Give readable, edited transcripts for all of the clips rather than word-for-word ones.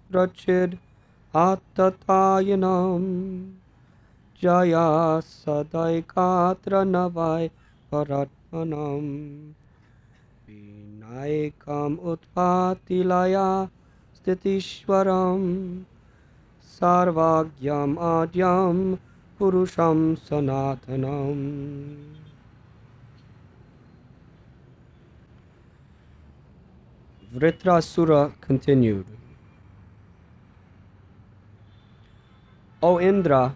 Rachid Atatayanam Jaya Sadaikatra Navai Paratmanam Vinayakam Utpatilaya Stitishwaram Sarvagyam Adyam Purusham Sanatanam. Vritrasura continued, O Indra,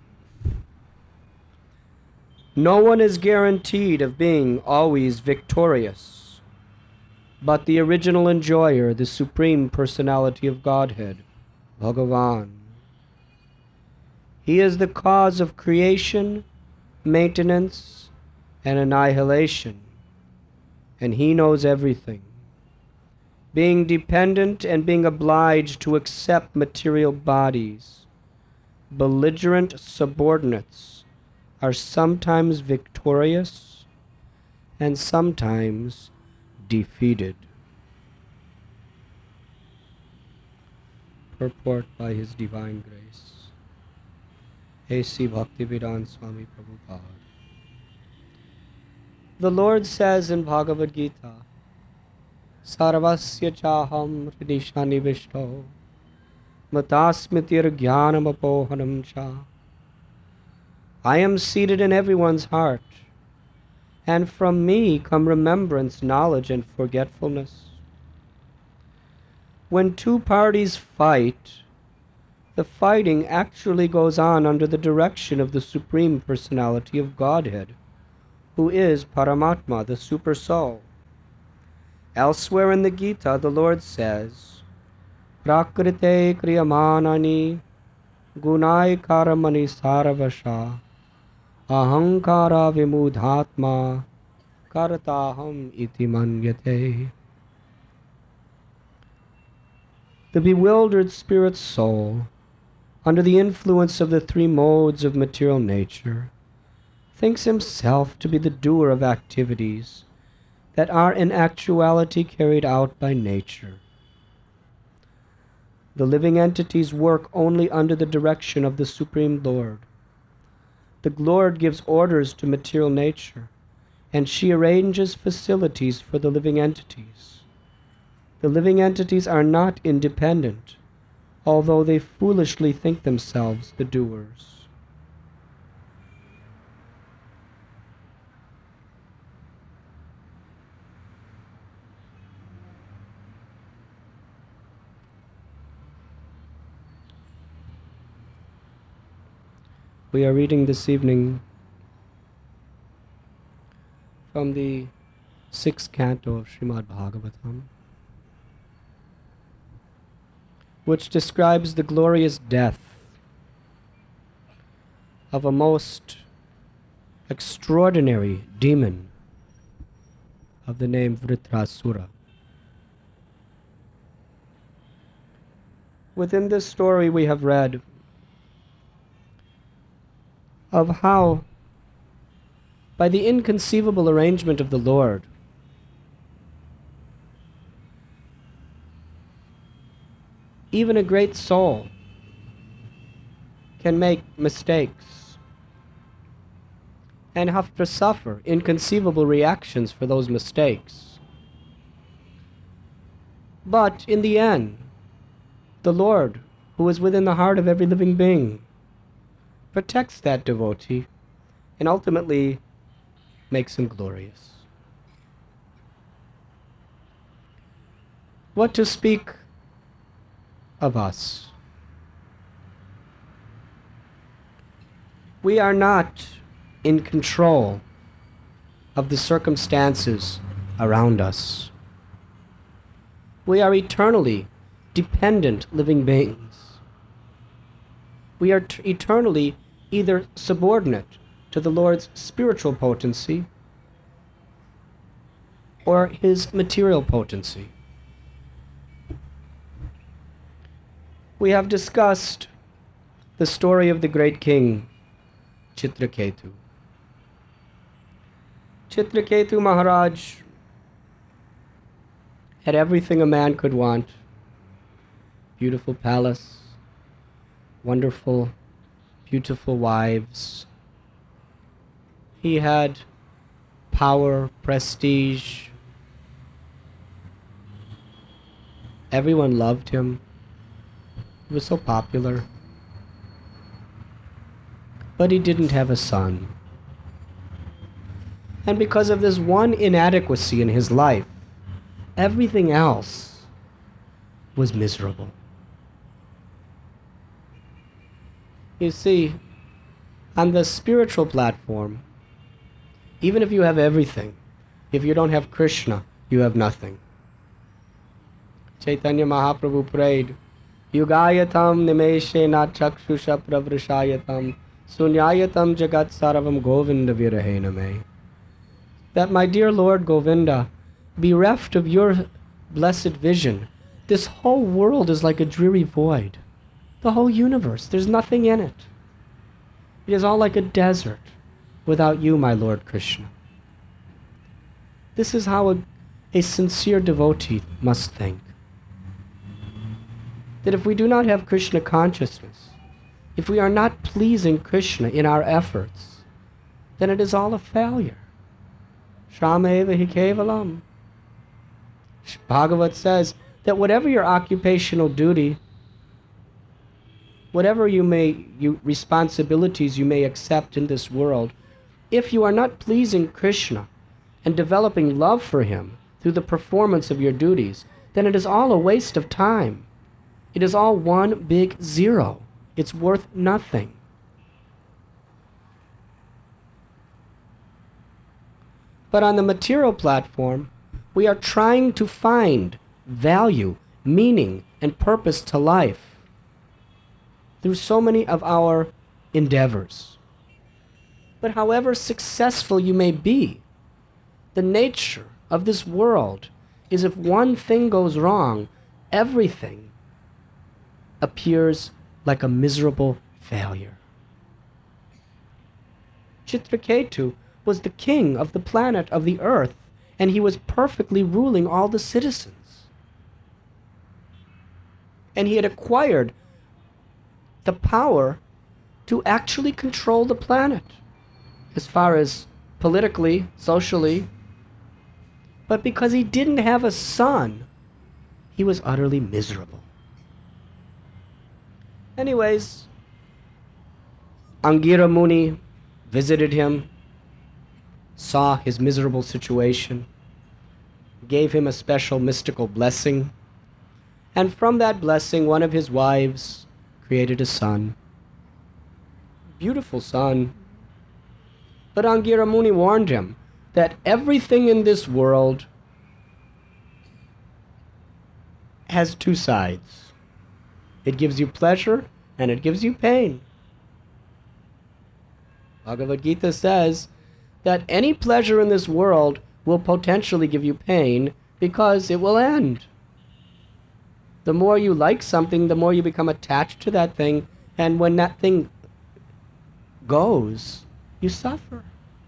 no one is guaranteed of being always victorious, but the original enjoyer, the Supreme Personality of Godhead, Bhagavan. He is the cause of creation, maintenance, and annihilation, and he knows everything. Being dependent and being obliged to accept material bodies, belligerent subordinates are sometimes victorious and sometimes defeated. Purport by His Divine Grace. A.C. Bhaktivedanta Swami Prabhupada. The Lord says in Bhagavad Gita, Sarvasya chaham hridishani vishto matasmitir jnanam apohanam cha. I am seated in everyone's heart, and from me come remembrance, knowledge, and forgetfulness. When two parties fight, the fighting actually goes on under the direction of the Supreme Personality of Godhead, who is Paramatma, the Super Soul. Elsewhere in the Gita, the Lord says, Prakrite kriyamanani gunai karamani saravasha ahankara vimudhatma karataham iti manyate. The bewildered spirit soul, under the influence of the three modes of material nature, thinks himself to be the doer of activities that are in actuality carried out by nature. The living entities work only under the direction of the Supreme Lord. The Lord gives orders to material nature, and she arranges facilities for the living entities. The living entities are not independent, although they foolishly think themselves the doers. We are reading this evening from the 6th canto of Srimad Bhagavatam, which describes the glorious death of a most extraordinary demon of the name Vritrasura. Within this story we have read of how, by the inconceivable arrangement of the Lord, even a great soul can make mistakes and have to suffer inconceivable reactions for those mistakes. But in the end, the Lord, who is within the heart of every living being, protects that devotee and ultimately makes him glorious. What to speak of us? We are not in control of the circumstances around us. We are eternally dependent living beings. We are eternally either subordinate to the Lord's spiritual potency or His material potency. We have discussed the story of the great king, Chitraketu. Chitraketu Maharaj had everything a man could want. beautiful palace, wonderful, beautiful wives. He had power, prestige. Everyone loved him. He was so popular. But he didn't have a son. And because of this one inadequacy in his life, everything else was miserable. You see, on the spiritual platform, even if you have everything, if you don't have Krishna, you have nothing. Chaitanya Mahaprabhu prayed, Yugayatam nimeshena chakshusha pravrashayatam sunyayatam jagat saravam govinda virahena me. That my dear Lord Govinda, bereft of your blessed vision, this whole world is like a dreary void. The whole universe, there's nothing in it. It is all like a desert without you, my Lord Krishna. This is how a sincere devotee must think. That if we do not have Krishna consciousness, if we are not pleasing Krishna in our efforts, then it is all a failure. Shrameva hi kevalam. Bhagavat says that whatever your occupational duty, whatever responsibilities you may accept in this world, if you are not pleasing Krishna and developing love for him through the performance of your duties, then it is all a waste of time. It is all one big zero. It's worth nothing. But on the material platform, we are trying to find value, meaning, and purpose to life through so many of our endeavors. But however successful you may be, the nature of this world is if one thing goes wrong, everything appears like a miserable failure. Chitraketu was the king of the planet of the earth, and he was perfectly ruling all the citizens. And he had acquired the power to actually control the planet, as far as politically, socially. But because he didn't have a son, he was utterly miserable. Anyways, Angira Muni visited him, saw his miserable situation, gave him a special mystical blessing, and from that blessing, one of his wives created a son. Beautiful son. But Angira Muni warned him that everything in this world has two sides. It gives you pleasure and it gives you pain. Bhagavad Gita says that any pleasure in this world will potentially give you pain because it will end. The more you like something, the more you become attached to that thing, and when that thing goes, you suffer.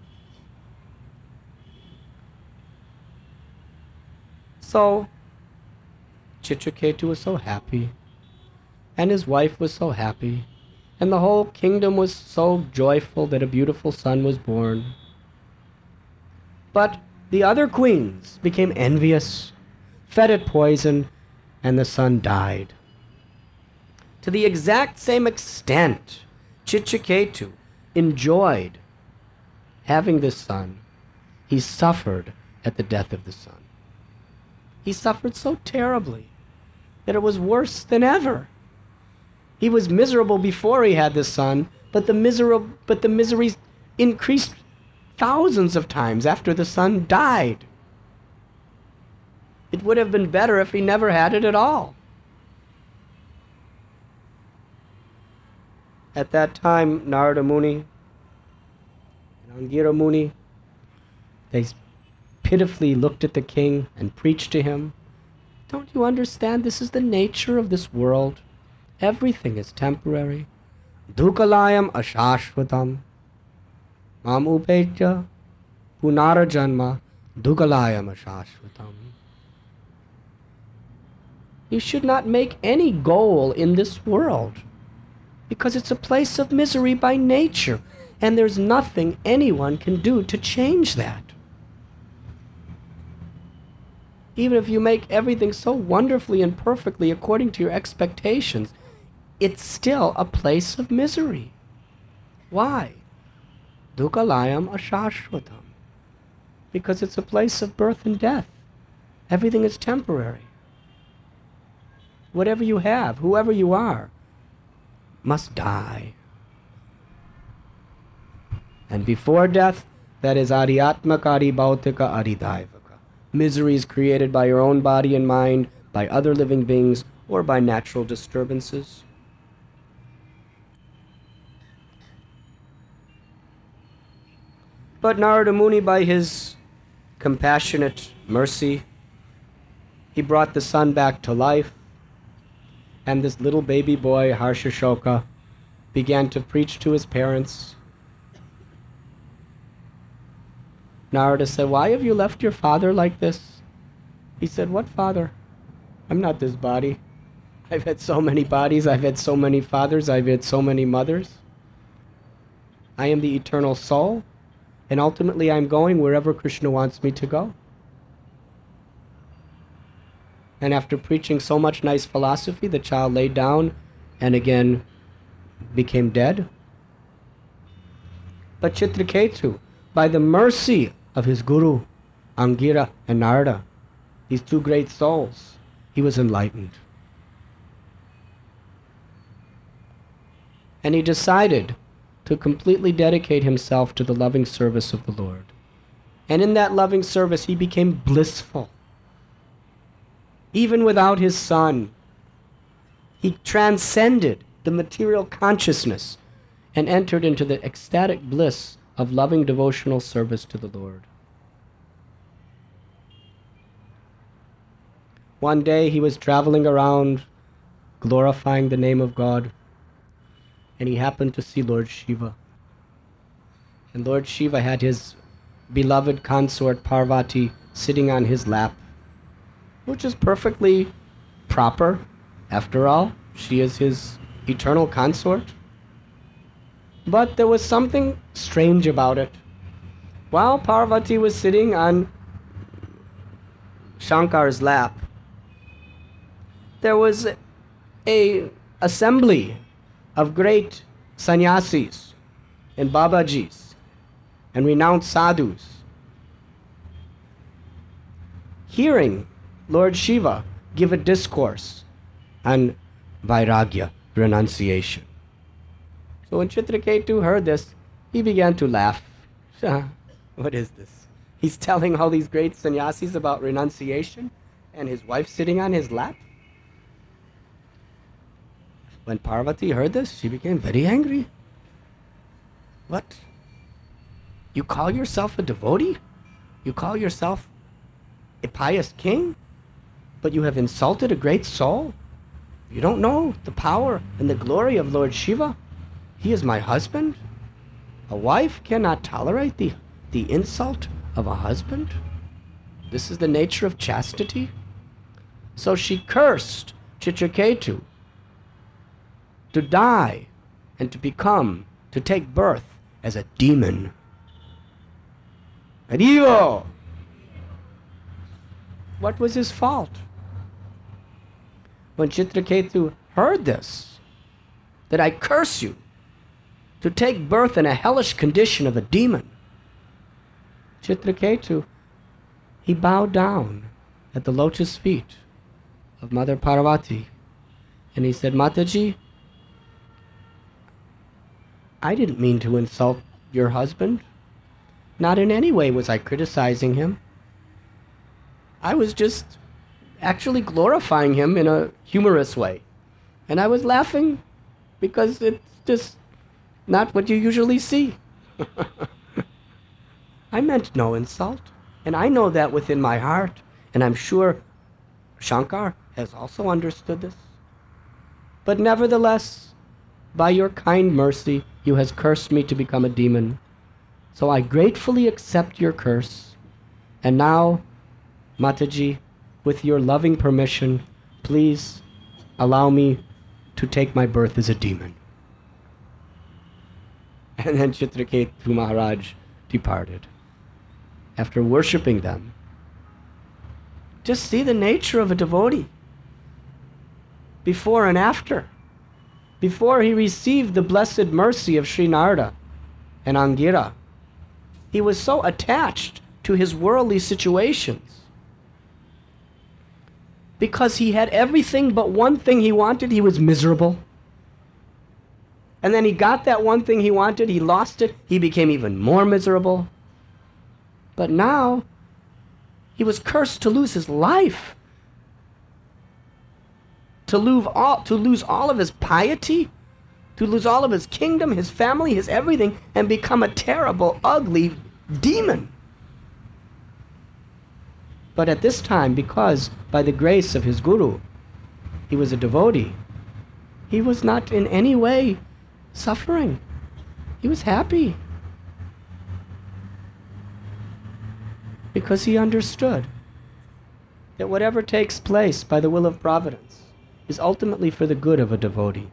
So, Chitraketu was so happy, and his wife was so happy, and the whole kingdom was so joyful that a beautiful son was born. But the other queens became envious, fed it poison, and the son died. To the exact same extent, Chitraketu enjoyed having this son, he suffered at the death of the son. He suffered so terribly that it was worse than ever. He was miserable before he had this son, but the misery increased thousands of times after the son died. It would have been better if he never had it at all. At that time, Narada Muni and Angira Muni, they pitifully looked at the king and preached to him, "Don't you understand? This is the nature of this world. Everything is temporary. Dukalayam ashashvatam. Mam upetya punara janma dukalayam ashashvatam." You should not make any goal in this world, because it's a place of misery by nature, and there's nothing anyone can do to change that. Even if you make everything so wonderfully and perfectly according to your expectations, it's still a place of misery. Why? Dukkhalayam ashashvatam. Because it's a place of birth and death. Everything is temporary. Whatever you have, whoever you are, must die. And before death, that is Ariyatmaka Aribhautika Aridaivaka. Misery is created by your own body and mind, by other living beings, or by natural disturbances. But Narada Muni, by his compassionate mercy, he brought the son back to life, and this little baby boy, Harshashoka, began to preach to his parents. Narada said, "Why have you left your father like this?" He said, "What father? I'm not this body. I've had so many bodies, I've had so many fathers, I've had so many mothers. I am the eternal soul, and ultimately I'm going wherever Krishna wants me to go." And after preaching so much nice philosophy, the child laid down and again became dead. But Chitraketu, by the mercy of his guru, Angira and Narada, these two great souls, he was enlightened. And he decided to completely dedicate himself to the loving service of the Lord. And in that loving service, he became blissful. Even without his son, he transcended the material consciousness and entered into the ecstatic bliss of loving devotional service to the Lord. One day he was traveling around glorifying the name of God, and he happened to see Lord Shiva. And Lord Shiva had his beloved consort Parvati sitting on his lap, which is perfectly proper. After all, she is his eternal consort. But there was something strange about it. While Parvati was sitting on Shankar's lap, there was an assembly of great sannyasis and babajis and renowned sadhus hearing Lord Shiva give a discourse on vairagya, renunciation. So when Chitraketu heard this, he began to laugh. What is this? He's telling all these great sannyasis about renunciation, and his wife sitting on his lap? When Parvati heard this, she became very angry. What? You call yourself a devotee? You call yourself a pious king? But you have insulted a great soul? You don't know the power and the glory of Lord Shiva? He is my husband. A wife cannot tolerate the insult of a husband. This is the nature of chastity. So she cursed Chitraketu to die and to take birth as a demon. An evil. What was his fault? When Chitraketu heard this, that I curse you to take birth in a hellish condition of a demon, Chitraketu, he bowed down at the lotus feet of Mother Parvati, and he said, "Mataji, I didn't mean to insult your husband. Not in any way was I criticizing him. I was just actually glorifying him in a humorous way. And I was laughing because it's just not what you usually see." I meant no insult, and I know that within my heart, and I'm sure Shankar has also understood this. But nevertheless, by your kind mercy, you has cursed me to become a demon. So I gratefully accept your curse. And now, Mataji, with your loving permission, please please allow me to take my birth as a demon. And then Chitraketu Maharaj departed. After worshipping them, just see the nature of a devotee before and after. Before he received the blessed mercy of Sri Narada and Angira, he was so attached to his worldly situations because he had everything but one thing he wanted. He was miserable. And then he got that one thing he wanted, he lost it, he became even more miserable. But now, he was cursed to lose his life, to lose all of his piety, to lose all of his kingdom, his family, his everything, and become a terrible, ugly demon. But at this time, because by the grace of his guru, he was a devotee, he was not in any way suffering. He was happy. Because he understood that whatever takes place by the will of providence is ultimately for the good of a devotee.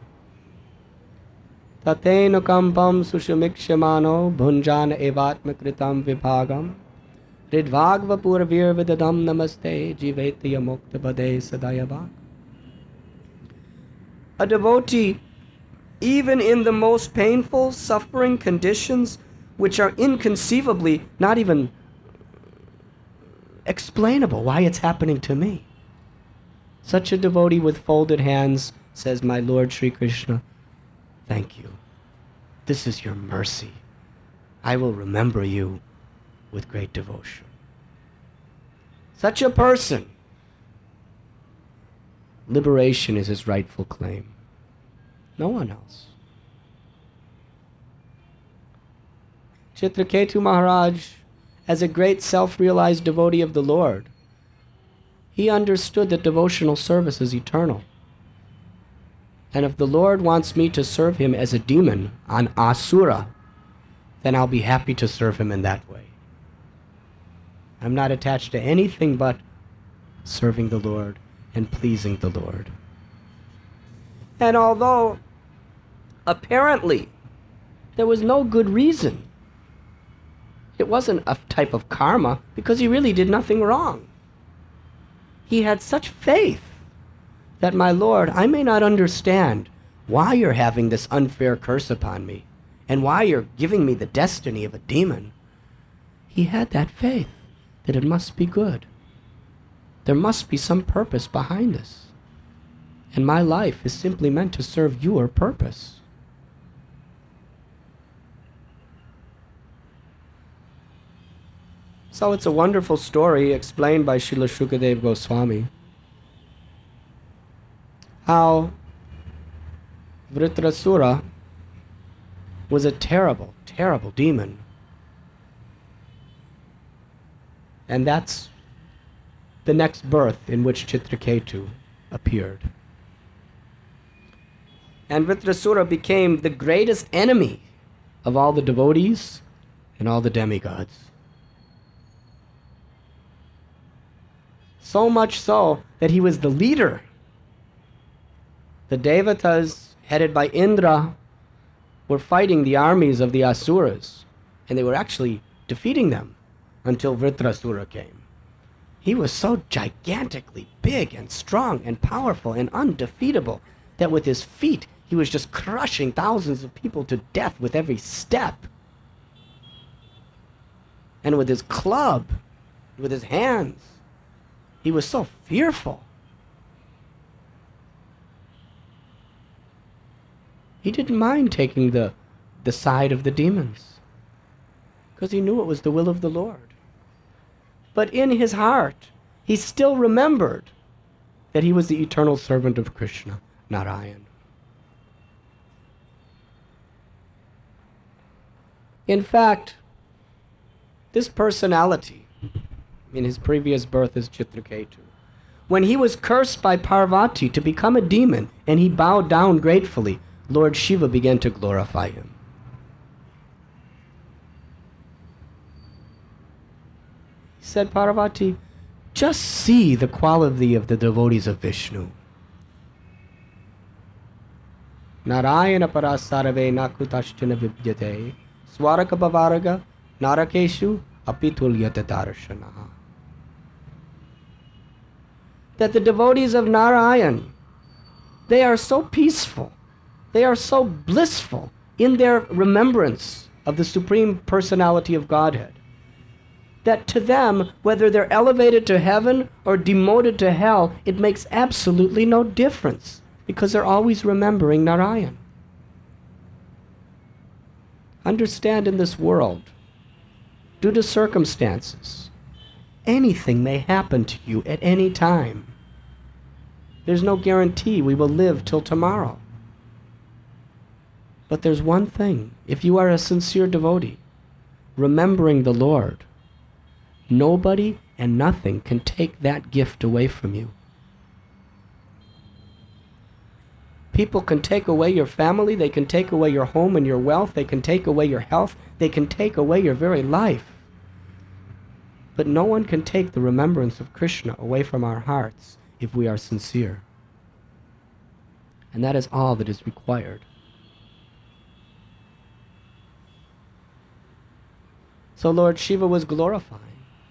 Tatena kampam sushamikshemano bhunjana evatma kritam vibhagam ridvagva purvir vidadam namaste jivetya mukta bade sadayava. A devotee, even in the most painful, suffering conditions, which are inconceivably not even explainable why it's happening to me. Such a devotee with folded hands says, "My Lord Sri Krishna, thank you. This is your mercy. I will remember you with great devotion." Such a person, liberation is his rightful claim. No one else. Chitraketu Maharaj, as a great self-realized devotee of the Lord, he understood that devotional service is eternal. And if the Lord wants me to serve him as a demon, an asura, then I'll be happy to serve him in that way. I'm not attached to anything but serving the Lord and pleasing the Lord. And although apparently there was no good reason, it wasn't a type of karma, because he really did nothing wrong. He had such faith that, "My Lord, I may not understand why you're having this unfair curse upon me and why you're giving me the destiny of a demon." He had that faith that it must be good. There must be some purpose behind this. And my life is simply meant to serve your purpose. So it's a wonderful story explained by Srila Shukadeva Goswami, how Vritrasura was a terrible, terrible demon. And that's the next birth in which Chitraketu appeared. And Vritrasura became the greatest enemy of all the devotees and all the demigods. So much so that he was the leader. The Devatas, headed by Indra, were fighting the armies of the Asuras, and they were actually defeating them until Vritrasura came. He was so gigantically big and strong and powerful and undefeatable that with his feet he was just crushing thousands of people to death with every step. And with his club, with his hands, he was so fearful. He didn't mind taking the side of the demons, because he knew it was the will of the Lord. But in his heart, he still remembered that he was the eternal servant of Krishna, Narayan. In fact, this personality, in his previous birth as Chitraketu, when he was cursed by Parvati to become a demon and he bowed down gratefully, Lord Shiva began to glorify him. He said, "Parvati, just see the quality of the devotees of Vishnu. Narayana parasarave nakutashchana vidyate swaraka bhavaraga narakeshu apitulyata darshanaha. That the devotees of Narayan, they are so peaceful, they are so blissful in their remembrance of the Supreme Personality of Godhead, that to them, whether they're elevated to heaven or demoted to hell, it makes absolutely no difference, because they're always remembering Narayan. Understand, in this world, due to circumstances, anything may happen to you at any time. There's no guarantee we will live till tomorrow. But there's one thing: if you are a sincere devotee, remembering the Lord, nobody and nothing can take that gift away from you. People can take away your family, they can take away your home and your wealth, they can take away your health, they can take away your very life. But no one can take the remembrance of Krishna away from our hearts if we are sincere. And that is all that is required. So Lord Shiva was glorifying.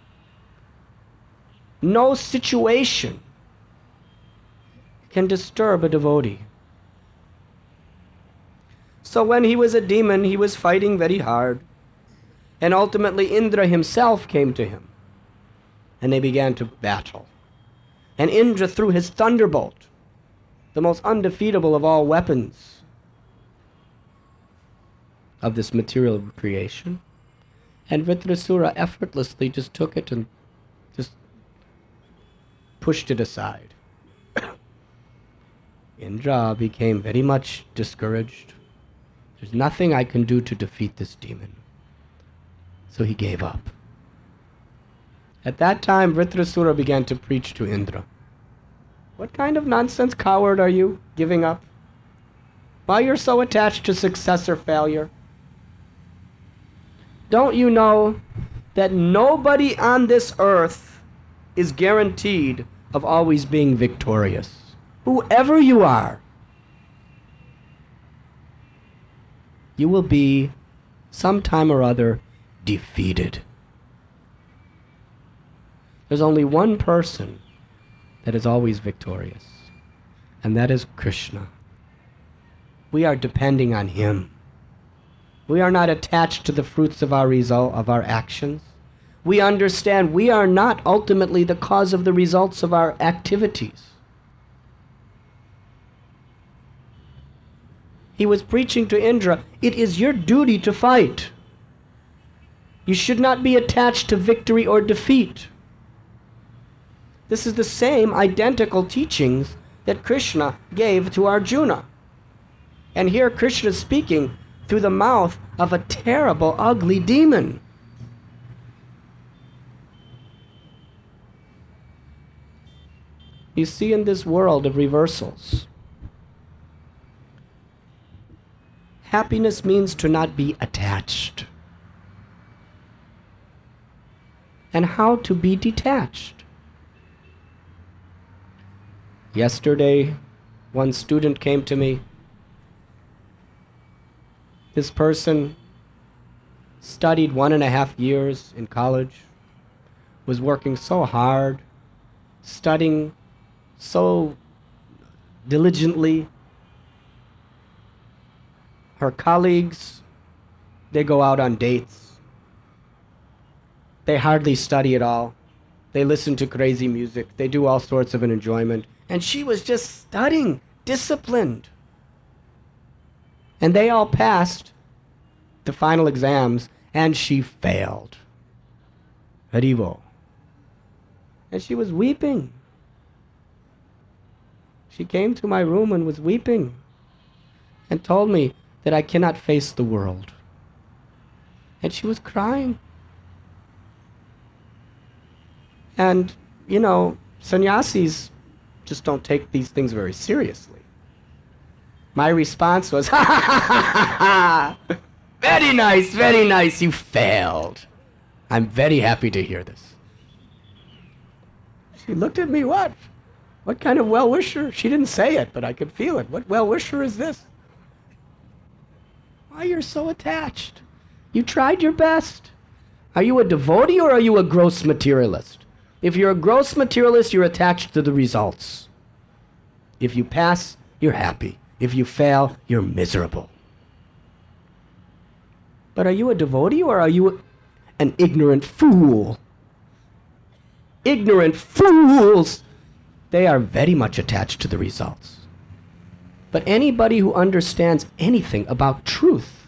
No situation can disturb a devotee. So when he was a demon, he was fighting very hard. And ultimately Indra himself came to him. And they began to battle. And Indra threw his thunderbolt, the most undefeatable of all weapons of this material creation. And Vritrasura effortlessly just took it and just pushed it aside. Indra became very much discouraged. There's nothing I can do to defeat this demon. So he gave up. At that time, Vritrasura began to preach to Indra. What kind of nonsense coward are you, giving up? Why you're so attached to success or failure? Don't you know that nobody on this earth is guaranteed of always being victorious? Whoever you are, you will be, sometime or other, defeated. There's only one person that is always victorious, and that is Krishna. We are depending on Him. We are not attached to the fruits of our result of our actions. We understand we are not ultimately the cause of the results of our activities. He was preaching to Indra, it is your duty to fight. You should not be attached to victory or defeat. This is the same identical teachings that Krishna gave to Arjuna. And here Krishna is speaking through the mouth of a terrible, ugly demon. You see, in this world of reversals, happiness means to not be attached. And how to be detached. Yesterday, one student came to me. This person studied 1.5 years in college, was working so hard, studying so diligently. Her colleagues, they go out on dates. They hardly study at all. They listen to crazy music. They do all sorts of an enjoyment. And she was just studying, disciplined. And they all passed the final exams, and she failed. Haribo. And she was weeping. She came to my room and was weeping and told me that I cannot face the world. And she was crying. And, you know, sannyasis just don't take these things very seriously. My response was, ha ha ha ha ha! Very nice, you failed. I'm very happy to hear this. She looked at me, what? What kind of well-wisher? She didn't say it, but I could feel it. What well-wisher is this? Why you're so attached? You tried your best. Are you a devotee or are you a gross materialist? If you're a gross materialist, you're attached to the results. If you pass, you're happy. If you fail, you're miserable. But are you a devotee or are you an ignorant fool? Ignorant fools! They are very much attached to the results. But anybody who understands anything about truth,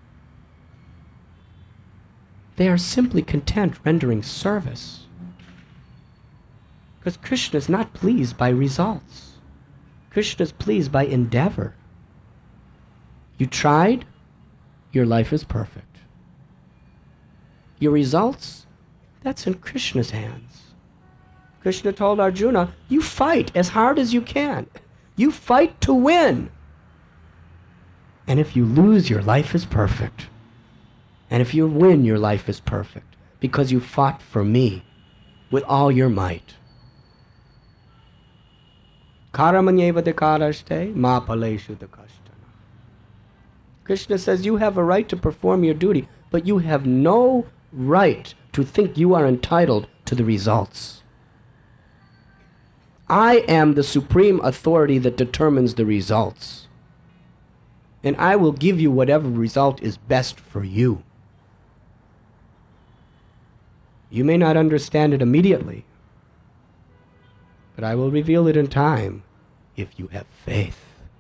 they are simply content rendering service. Because Krishna is not pleased by results. Krishna is pleased by endeavor. You tried, your life is perfect. Your results, that's in Krishna's hands. Krishna told Arjuna, you fight as hard as you can. You fight to win. And if you lose, your life is perfect. And if you win, your life is perfect. Because you fought for me with all your might. Karamanyevadikaraste ma paleshu dakashtana. Krishna says you have a right to perform your duty, but you have no right to think you are entitled to the results. I am the supreme authority that determines the results. And I will give you whatever result is best for you. You may not understand it immediately, but I will reveal it in time if you have faith.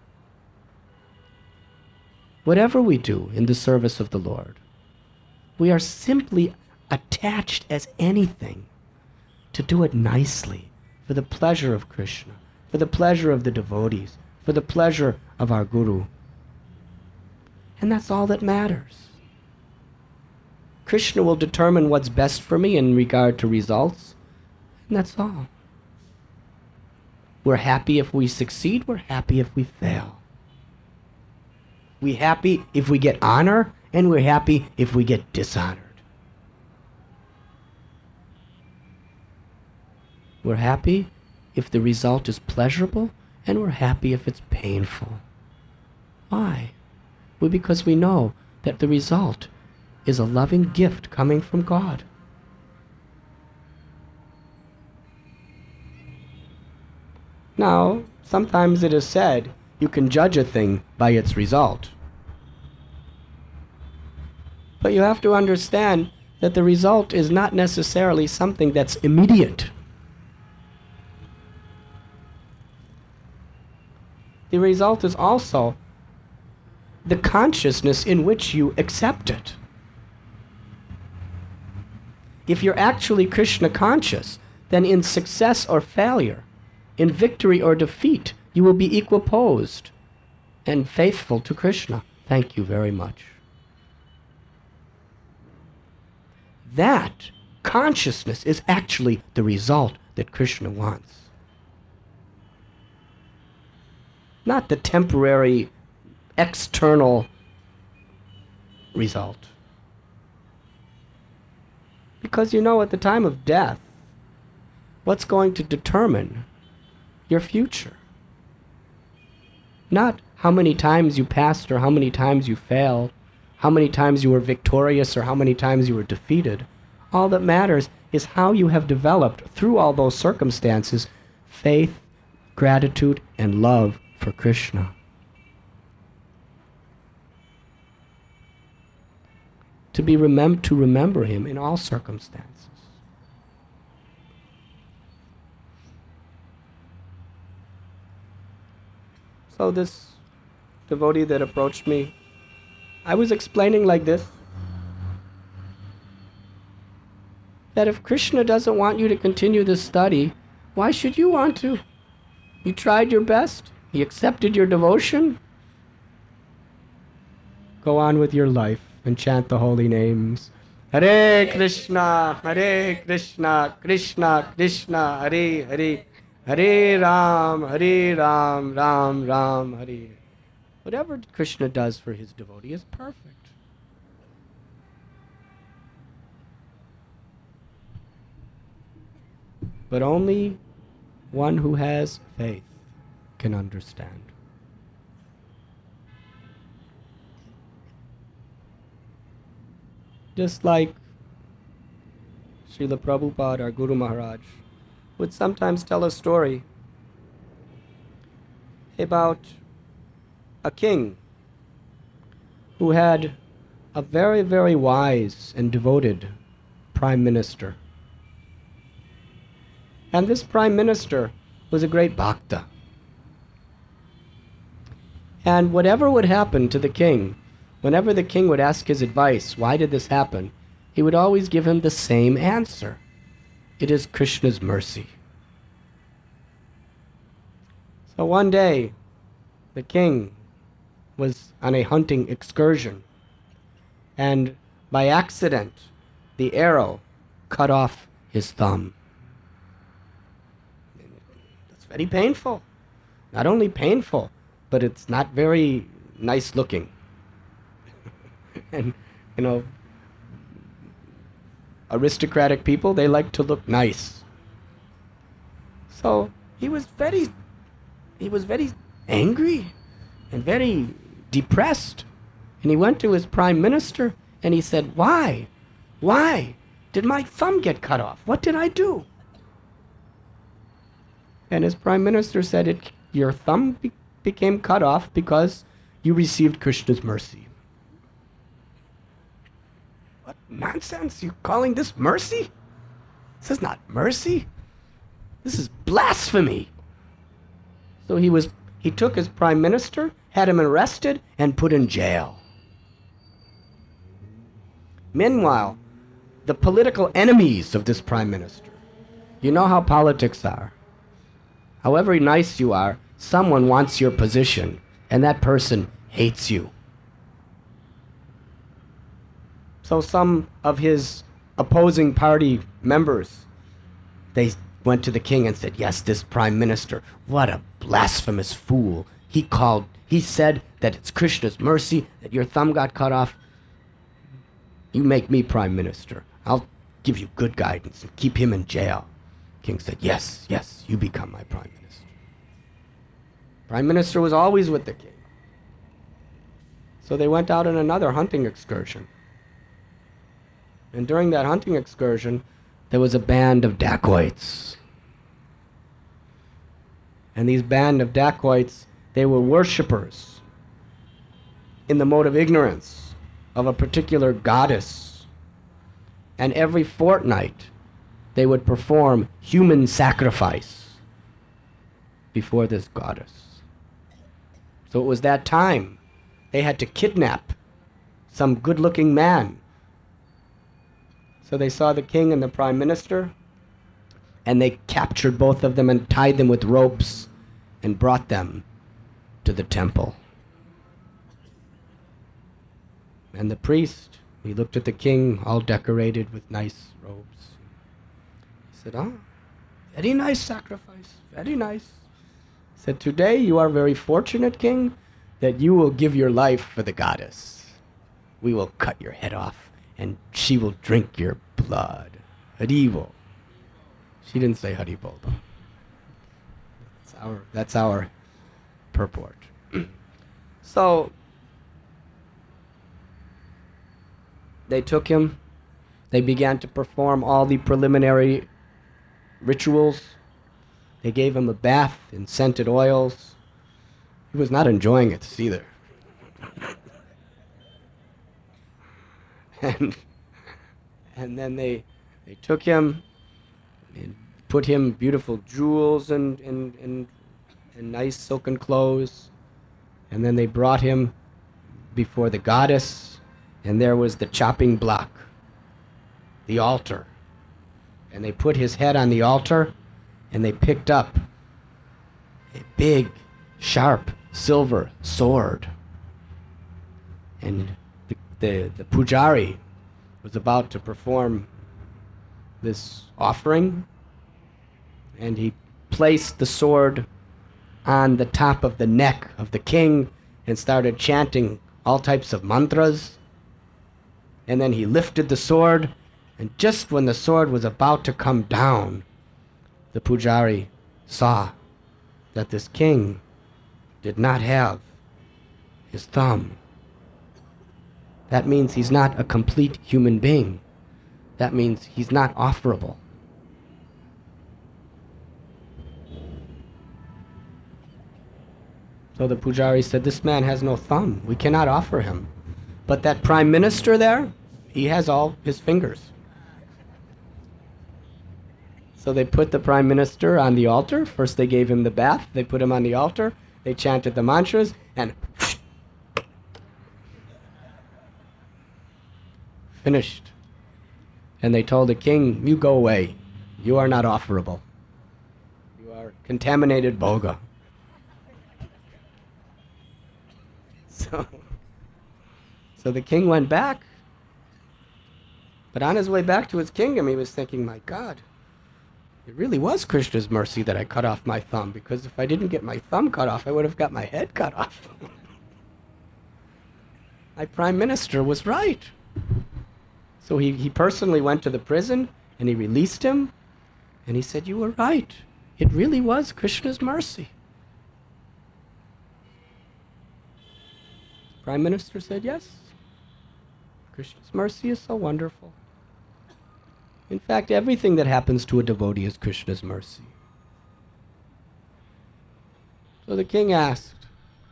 Whatever we do in the service of the Lord, we are simply attached as anything to do it nicely, for the pleasure of Krishna, for the pleasure of the devotees, for the pleasure of our Guru. And that's all that matters. Krishna will determine what's best for me in regard to results, and that's all. We're happy if we succeed, we're happy if we fail. We're happy if we get honor, and we're happy if we get dishonored. We're happy if the result is pleasurable, and we're happy if it's painful. Why? Well, because we know that the result is a loving gift coming from God. Now, sometimes it is said you can judge a thing by its result. But you have to understand that the result is not necessarily something that's immediate. The result is also the consciousness in which you accept it. If you're actually Krishna conscious, then in success or failure, in victory or defeat, you will be equiposed and faithful to Krishna. Thank you very much. That consciousness is actually the result that Krishna wants. Not the temporary, external result. Because you know, at the time of death, what's going to determine your future? Not how many times you passed or how many times you failed, how many times you were victorious or how many times you were defeated. All that matters is how you have developed, through all those circumstances, faith, gratitude, and love for Krishna. To remember him in all circumstances. So this devotee that approached me, I was explaining like this, that if Krishna doesn't want you to continue this study, why should you want to? You tried your best. He accepted your devotion. Go on with your life and chant the holy names. Hare Krishna, Krishna Krishna, Hare Hare, Hare Ram, Ram Ram, Hare. Whatever Krishna does for his devotee is perfect. But only one who has faith can understand. Just like Srila Prabhupada, our Guru Maharaj, would sometimes tell a story about a king who had a very, very wise and devoted prime minister. And this prime minister was a great bhakta. And whatever would happen to the king, whenever the king would ask his advice, why did this happen, he would always give him the same answer. It is Krishna's mercy. So one day, the king was on a hunting excursion, and by accident, the arrow cut off his thumb. It's very painful. Not only painful, but it's not very nice looking. And, you know, aristocratic people, they like to look nice. So he was very angry and very depressed. And he went to his prime minister and he said, why did my thumb get cut off? What did I do? And his prime minister said, your thumb became cut off because you received Krishna's mercy. What nonsense? You calling this mercy? This is not mercy. This is blasphemy. So he took his prime minister, had him arrested, and put in jail. Meanwhile, the political enemies of this prime minister, you know how politics are. However nice you are, someone wants your position, and that person hates you. So some of his opposing party members, they went to the king and said, yes, this prime minister, what a blasphemous fool. He said that it's Krishna's mercy that your thumb got cut off. You make me prime minister. I'll give you good guidance and keep him in jail. King said, yes, you become my prime minister. Prime minister was always with the king. So they went out on another hunting excursion. And during that hunting excursion, there was a band of dacoits. And these band of dacoits, they were worshippers in the mode of ignorance of a particular goddess. And every fortnight, they would perform human sacrifice before this goddess. So it was that time they had to kidnap some good-looking man. So they saw the king and the prime minister, and they captured both of them and tied them with ropes and brought them to the temple. And the priest, he looked at the king, all decorated with nice robes. He said, oh, very nice sacrifice, very nice. He said, today you are very fortunate, king, that you will give your life for the goddess. We will cut your head off, and she will drink your blood. Haribol. She didn't say Haribol, though. That's our purport. So they took him. They began to perform all the preliminary rituals. They gave him a bath in scented oils. He was not enjoying it either. And then they took him and put him beautiful jewels and nice silken clothes. And then they brought him before the goddess, and there was the chopping block, the altar. And they put his head on the altar, and they picked up a big, sharp, silver sword. And the pujari was about to perform this offering, and he placed the sword on the top of the neck of the king and started chanting all types of mantras. And then he lifted the sword, and just when the sword was about to come down, the pujari saw that this king did not have his thumb. That means he's not a complete human being. That means he's not offerable. So the Pujari said, this man has no thumb. We cannot offer him. But that prime minister there, he has all his fingers. So they put the prime minister on the altar. First they gave him the bath. They put him on the altar. They chanted the mantras and finished. And they told the king, you go away. You are not offerable. You are contaminated bhoga. So the king went back. But on his way back to his kingdom, he was thinking, my God, it really was Krishna's mercy that I cut off my thumb, because if I didn't get my thumb cut off, I would have got my head cut off. My prime minister was right. So he personally went to the prison, and he released him, and he said, you were right. It really was Krishna's mercy. Prime Minister said, yes, Krishna's mercy is so wonderful. In fact, everything that happens to a devotee is Krishna's mercy. So the king asked,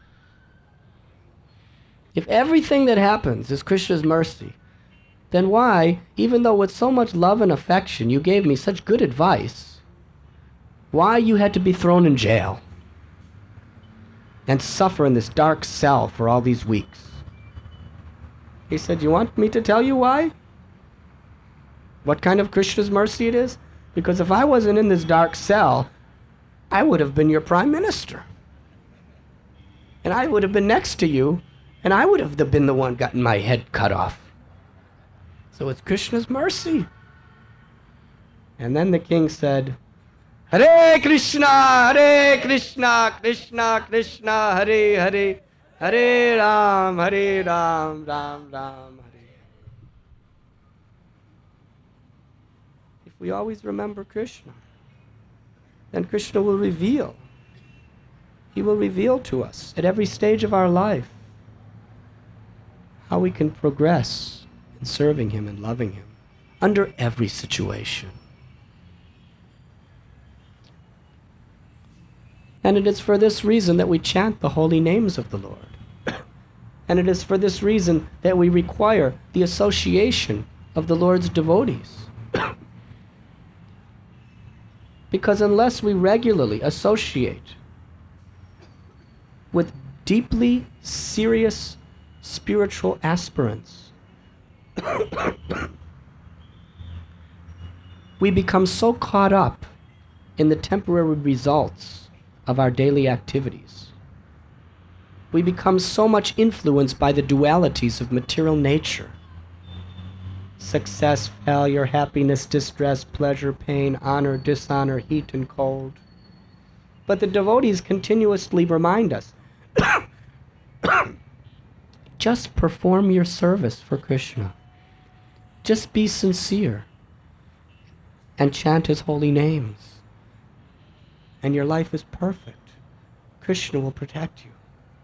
if everything that happens is Krishna's mercy, then why, even though with so much love and affection you gave me such good advice, why you had to be thrown in jail and suffer in this dark cell for all these weeks? He said, you want me to tell you why? What kind of Krishna's mercy it is? Because if I wasn't in this dark cell, I would have been your prime minister. And I would have been next to you, and I would have been the one gotten my head cut off. So it's Krishna's mercy. And then the king said, Hare Krishna, Krishna Krishna, Hare Hare, Hare Ram, Ram Ram, Hare. If we always remember Krishna, then Krishna will reveal. He will reveal to us at every stage of our life how we can progress in serving Him and loving Him under every situation. And it is for this reason that we chant the holy names of the Lord. And it is for this reason that we require the association of the Lord's devotees. Because unless we regularly associate with deeply serious spiritual aspirants, we become so caught up in the temporary results of our daily activities. We become so much influenced by the dualities of material nature. Success, failure, happiness, distress, pleasure, pain, honor, dishonor, heat and cold. But the devotees continuously remind us, just perform your service for Krishna. Just be sincere and chant His holy names. And your life is perfect. Krishna will protect you.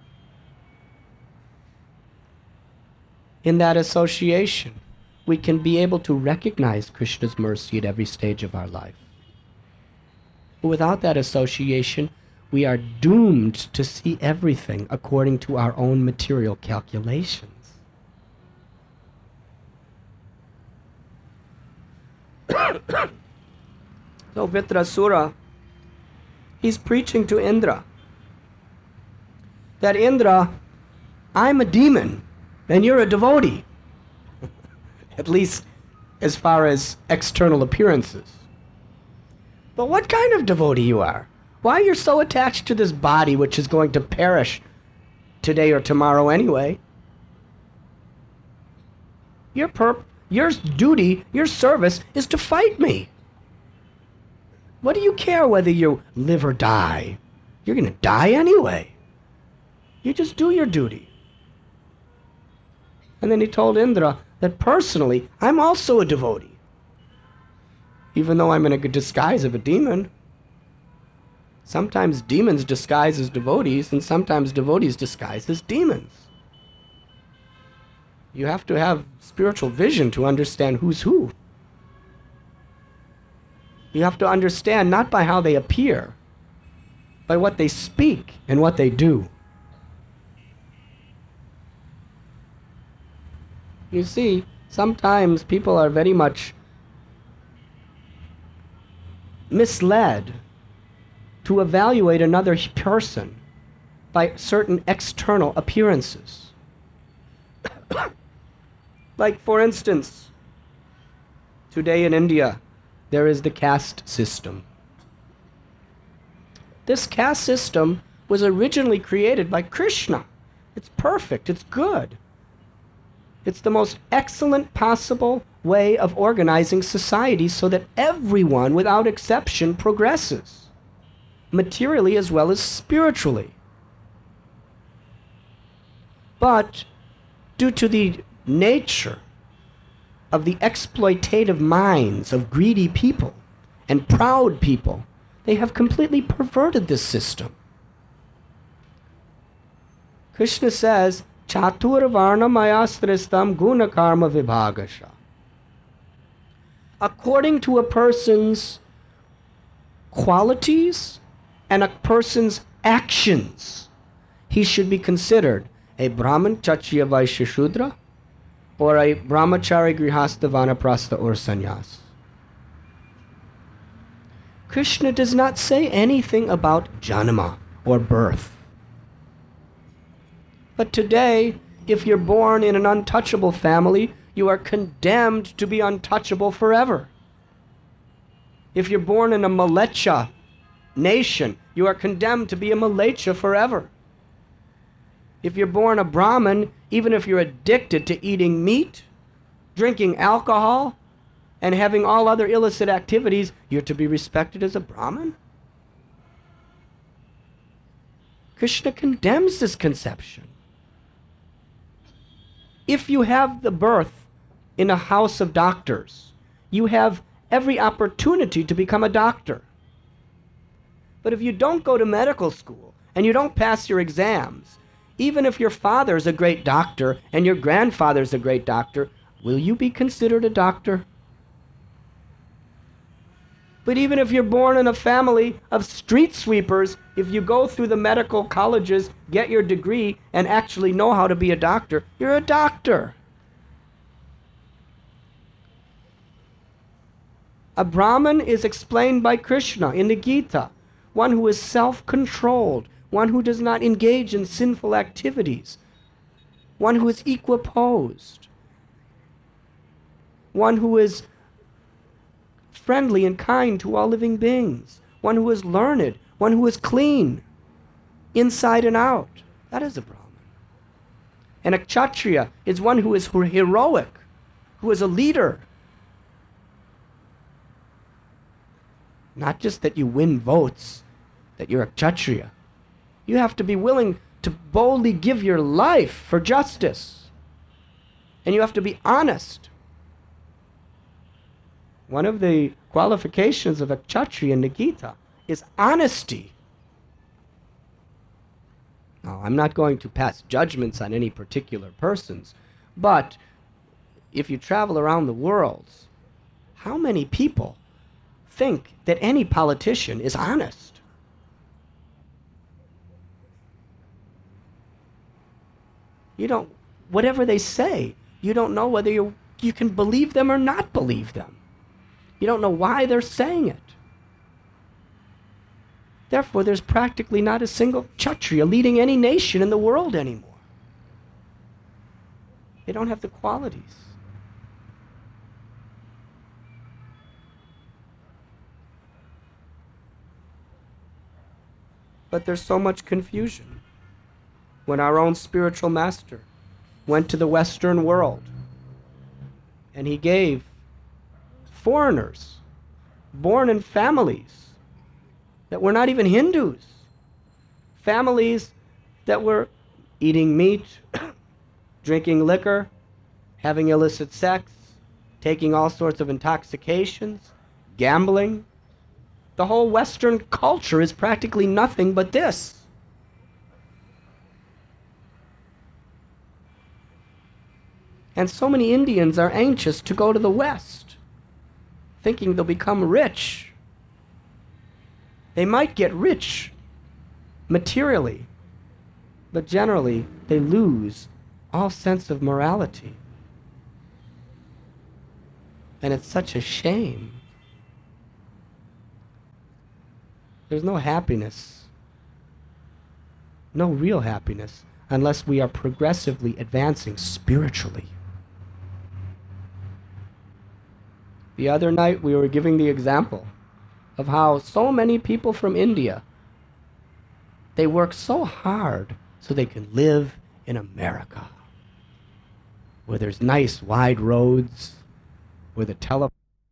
In that association, we can be able to recognize Krishna's mercy at every stage of our life. But without that association, we are doomed to see everything according to our own material calculations. So Vritrasura, he's preaching to Indra that Indra, I'm a demon and you're a devotee. At least as far as external appearances. But what kind of devotee you are? Why you're so attached to this body which is going to perish today or tomorrow anyway? Your duty, your service is to fight me. What do you care whether you live or die? You're going to die anyway. You just do your duty. And then he told Indra that personally, I'm also a devotee. Even though I'm in a disguise of a demon. Sometimes demons disguise as devotees, and sometimes devotees disguise as demons. You have to have spiritual vision to understand who's who. You have to understand not by how they appear, by what they speak and what they do. You see, sometimes people are very much misled to evaluate another person by certain external appearances. Like, for instance, today in India, there is the caste system. This caste system was originally created by Krishna. It's perfect, it's good. It's the most excellent possible way of organizing society so that everyone, without exception, progresses, materially as well as spiritually. But due to the nature of the exploitative minds of greedy people and proud people, they have completely perverted this system. Krishna says, Chatur varna mayastristam guna karma vibhagasha. According to a person's qualities and a person's actions, he should be considered a Brahman, Kshatriya, Vaishya, Shudra, or a Brahmachari, Grihastha, Vanaprastha, or Sannyas. Krishna does not say anything about janma or birth. But today, if you're born in an untouchable family, you are condemned to be untouchable forever. If you're born in a Malecha nation, you are condemned to be a Malecha forever. If you're born a Brahmin, even if you're addicted to eating meat, drinking alcohol, and having all other illicit activities, you're to be respected as a Brahmin? Krishna condemns this conception. If you have the birth in a house of doctors, you have every opportunity to become a doctor. But if you don't go to medical school and you don't pass your exams, even if your father's a great doctor and your grandfather's a great doctor, will you be considered a doctor? But even if you're born in a family of street sweepers, if you go through the medical colleges, get your degree, and actually know how to be a doctor, you're a doctor. A Brahman is explained by Krishna in the Gita, one who is self-controlled, one who does not engage in sinful activities, one who is equiposed, one who is friendly and kind to all living beings, one who is learned, one who is clean, inside and out. That is a Brahman. And a Kshatriya is one who is heroic, who is a leader. Not just that you win votes, that you're a Kshatriya. You have to be willing to boldly give your life for justice. And you have to be honest. One of the qualifications of a Kshatriya in the Gita is honesty. Now, I'm not going to pass judgments on any particular persons, but if you travel around the world, how many people think that any politician is honest? You don't, whatever they say, you don't know whether you can believe them or not believe them. You don't know why they're saying it. Therefore, there's practically not a single Kshatriya leading any nation in the world anymore. They don't have the qualities. But there's so much confusion. When our own spiritual master went to the Western world and he gave foreigners born in families that were not even Hindus, families that were eating meat, drinking liquor, having illicit sex, taking all sorts of intoxications, gambling. The whole Western culture is practically nothing but this. And so many Indians are anxious to go to the West, thinking they'll become rich. They might get rich materially, but generally they lose all sense of morality. And it's such a shame. There's no happiness, no real happiness, unless we are progressively advancing spiritually. The other night we were giving the example of how so many people from India, they work so hard so they can live in America, where there's nice wide roads, where the telephone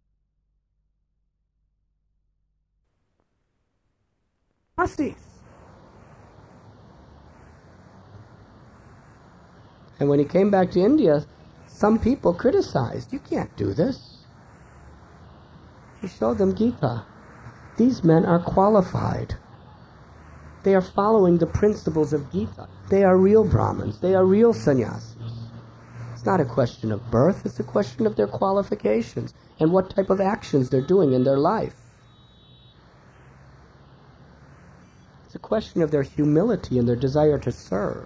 And when he came back to India, some people criticized, "You can't do this." He showed them Gita. These men are qualified. They are following the principles of Gita. They are real Brahmins. They are real sannyasis. It's not a question of birth. It's a question of their qualifications and what type of actions they're doing in their life. It's a question of their humility and their desire to serve.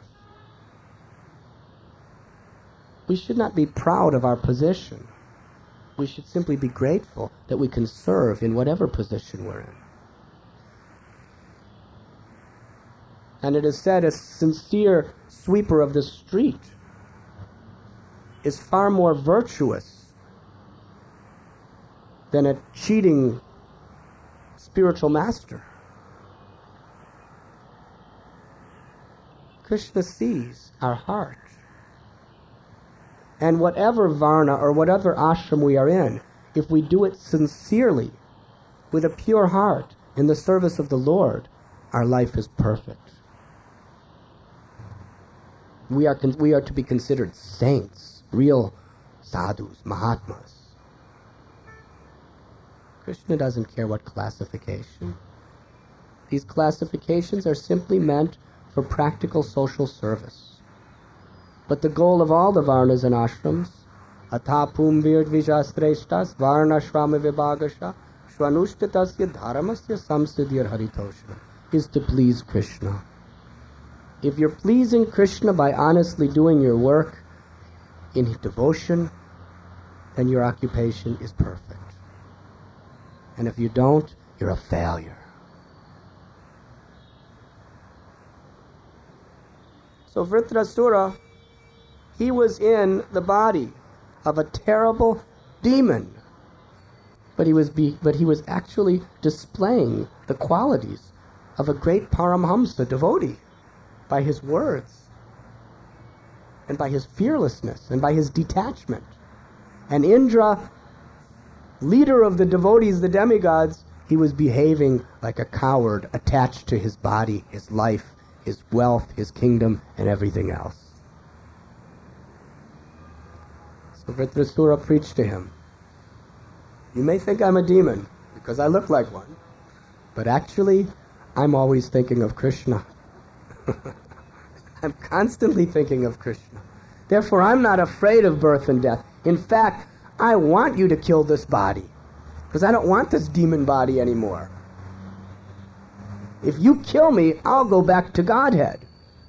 We should not be proud of our position. We should simply be grateful that we can serve in whatever position we're in. And it is said, a sincere sweeper of the street is far more virtuous than a cheating spiritual master. Krishna sees our heart. And whatever varna or whatever ashram we are in, if we do it sincerely, with a pure heart, in the service of the Lord, our life is perfect. We are to be considered saints, real sadhus, mahatmas. Krishna doesn't care what classification. These classifications are simply meant for practical social service. But the goal of all the varnas and ashrams, athapum virdvijashreshtas varnashrama vibhagasha shvanushtatasya dharamasya samsiddhir haritosha, is to please Krishna. If you're pleasing Krishna by honestly doing your work in devotion, then your occupation is perfect. And if you don't, you're a failure. So Vritrasura, he was in the body of a terrible demon, but he was actually displaying the qualities of a great Paramhamsa devotee by his words and by his fearlessness and by his detachment. And Indra, leader of the devotees, the demigods, he was behaving like a coward attached to his body, his life, his wealth, his kingdom, and everything else. So Vritrasura preached to him, "You may think I'm a demon because I look like one, but actually I'm always thinking of Krishna. I'm constantly thinking of Krishna. Therefore I'm not afraid of birth and death. In fact, I want you to kill this body because I don't want this demon body anymore. If you kill me, I'll go back to Godhead.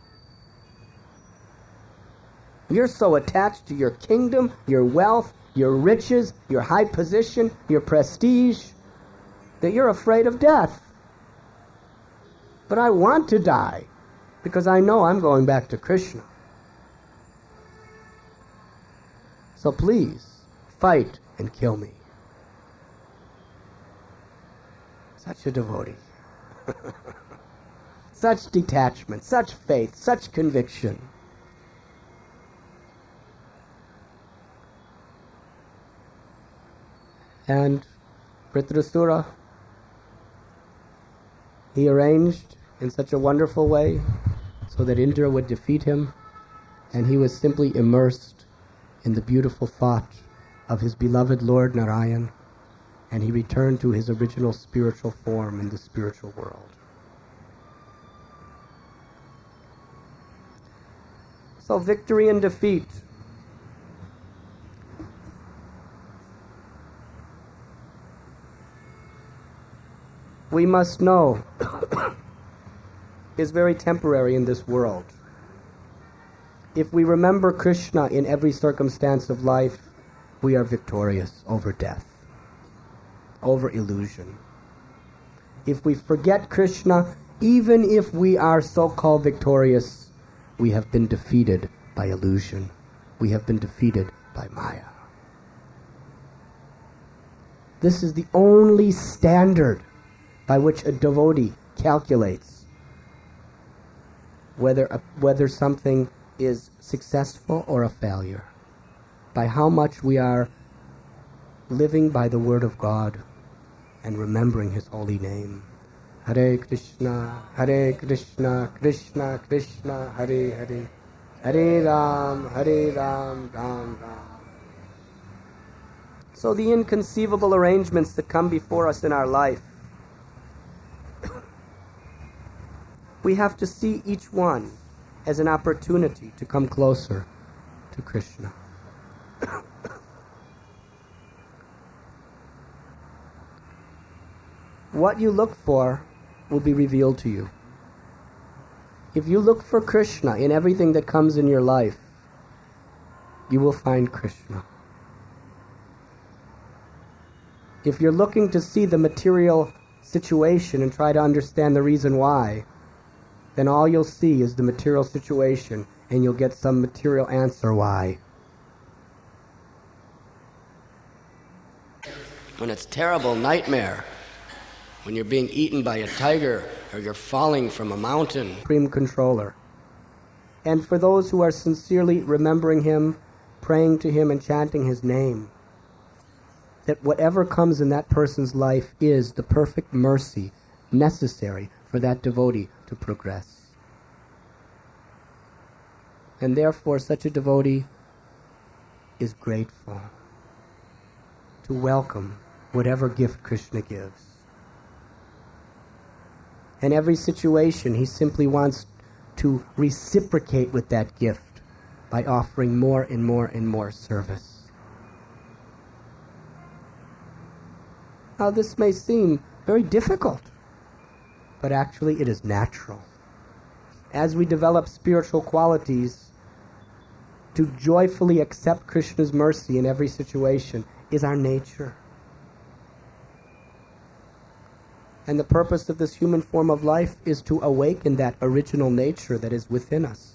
You're so attached to your kingdom, your wealth, your riches, your high position, your prestige, that you're afraid of death. But I want to die because I know I'm going back to Krishna. So please, fight and kill me." Such a devotee. Such detachment, such faith, such conviction. And Vritrasura, he arranged in such a wonderful way so that Indra would defeat him, and he was simply immersed in the beautiful thought of his beloved Lord Narayan, and he returned to his original spiritual form in the spiritual world. So victory and defeat. we must know is very temporary in this world. If we remember Krishna in every circumstance of life, we are victorious over death, over illusion. If we forget Krishna, even if we are so-called victorious, we have been defeated by illusion. We have been defeated by Maya. This is the only standard by which a devotee calculates whether something is successful or a failure, by how much we are living by the word of God and remembering His holy name. Hare Krishna, Krishna Krishna, Hare Hare, Hare Ram, Ram Ram. So the inconceivable arrangements that come before us in our life, we have to see each one as an opportunity to come closer to Krishna. What you look for will be revealed to you. If you look for Krishna in everything that comes in your life, you will find Krishna. If you're looking to see the material situation and try to understand the reason why, then all you'll see is the material situation, and you'll get some material answer why. When it's terrible nightmare, when you're being eaten by a tiger, or you're falling from a mountain, Supreme Controller. And for those who are sincerely remembering Him, praying to Him and chanting His name, that whatever comes in that person's life is the perfect mercy necessary for that devotee to progress. And therefore such a devotee is grateful to welcome whatever gift Krishna gives. In every situation, he simply wants to reciprocate with that gift by offering more and more and more service. Now this may seem very difficult, but actually it is natural. As we develop spiritual qualities, to joyfully accept Krishna's mercy in every situation is our nature. And the purpose of this human form of life is to awaken that original nature that is within us.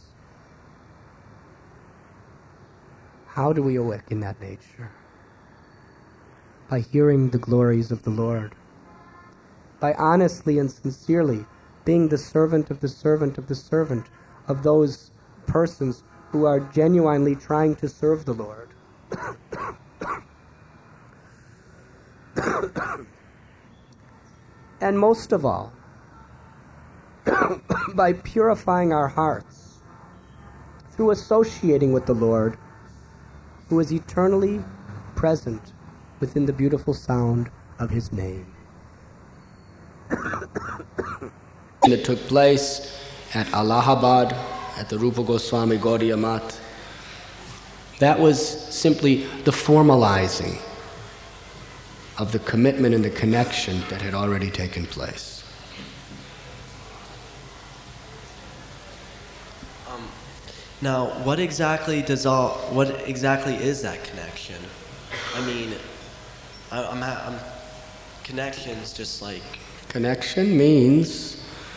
How do we awaken that nature? By hearing the glories of the Lord. By honestly and sincerely being the servant of the servant of the servant of those persons who are genuinely trying to serve the Lord. And most of all, by purifying our hearts through associating with the Lord, who is eternally present within the beautiful sound of His name. It took place at Allahabad, at the Rupa Goswami Gaudiya Math. That was simply the formalizing of the commitment and the connection that had already taken place. Now, what exactly is that connection? I mean, I'm connections just like... Connection means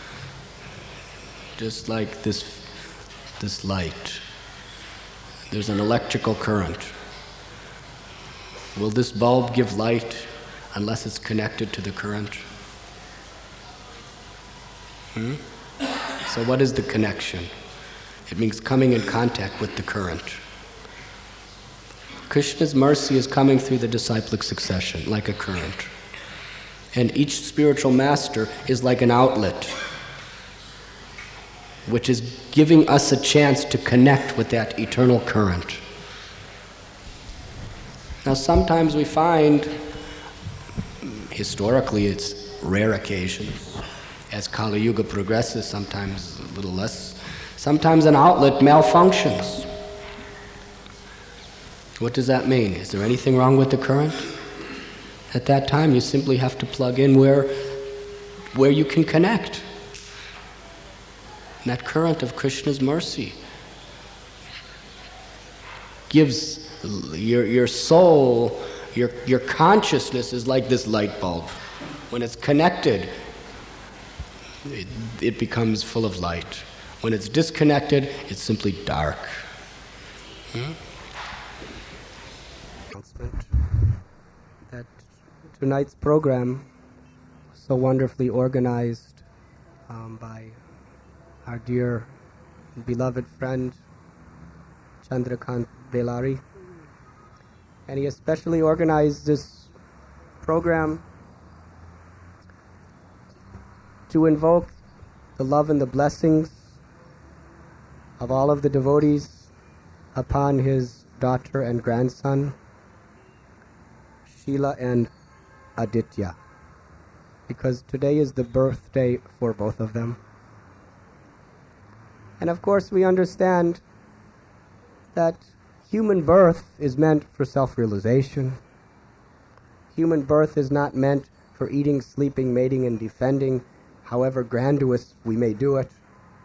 just like this light. There's an electrical current. Will this bulb give light unless it's connected to the current? So what is the connection? It means coming in contact with the current. Krishna's mercy is coming through the disciplic succession like a current. And each spiritual master is like an outlet, which is giving us a chance to connect with that eternal current. Now sometimes we find, historically it's rare occasions, as Kali Yuga progresses, sometimes a little less, sometimes an outlet malfunctions. What does that mean? Is there anything wrong with the current? At that time you simply have to plug in where where you can connect. And that current of Krishna's mercy gives your soul, your consciousness is like this light bulb. When it's connected, it becomes full of light. When it's disconnected, it's simply dark. Announcement that tonight's program was so wonderfully organized by our dear and beloved friend Chandrakant Belari. And he especially organized this program to invoke the love and the blessings of all of the devotees upon his daughter and grandson, Sheila and Aditya, because today is the birthday for both of them. And of course we understand that human birth is meant for self-realization. Human birth is not meant for eating, sleeping, mating, and defending, however grandiose we may do it.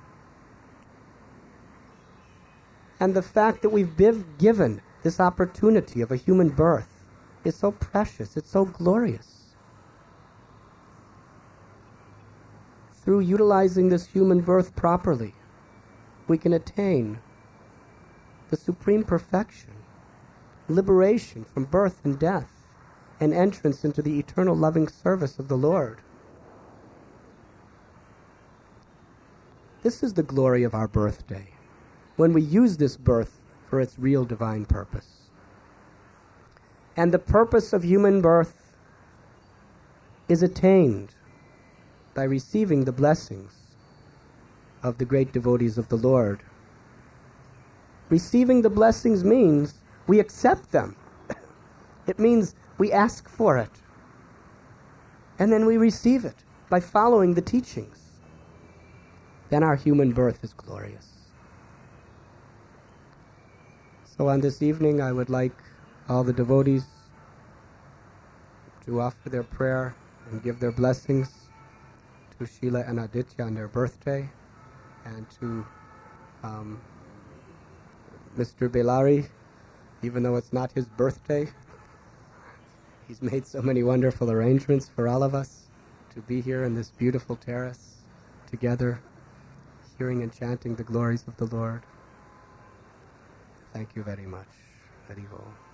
And the fact that we've been given this opportunity of a human birth is so precious, it's so glorious. Through utilizing this human birth properly, we can attain the supreme perfection, liberation from birth and death, and entrance into the eternal loving service of the Lord. This is the glory of our birthday, when we use this birth for its real divine purpose. And the purpose of human birth is attained by receiving the blessings of the great devotees of the Lord. Receiving the blessings means we accept them. It means we ask for it. And then we receive it by following the teachings. Then our human birth is glorious. So on this evening, I would like all the devotees to offer their prayer and give their blessings to Sheila and Aditya on their birthday, and to Mr. Belari, even though it's not his birthday. He's made so many wonderful arrangements for all of us to be here in this beautiful terrace together, hearing and chanting the glories of the Lord. Thank you very much. Hari Bol.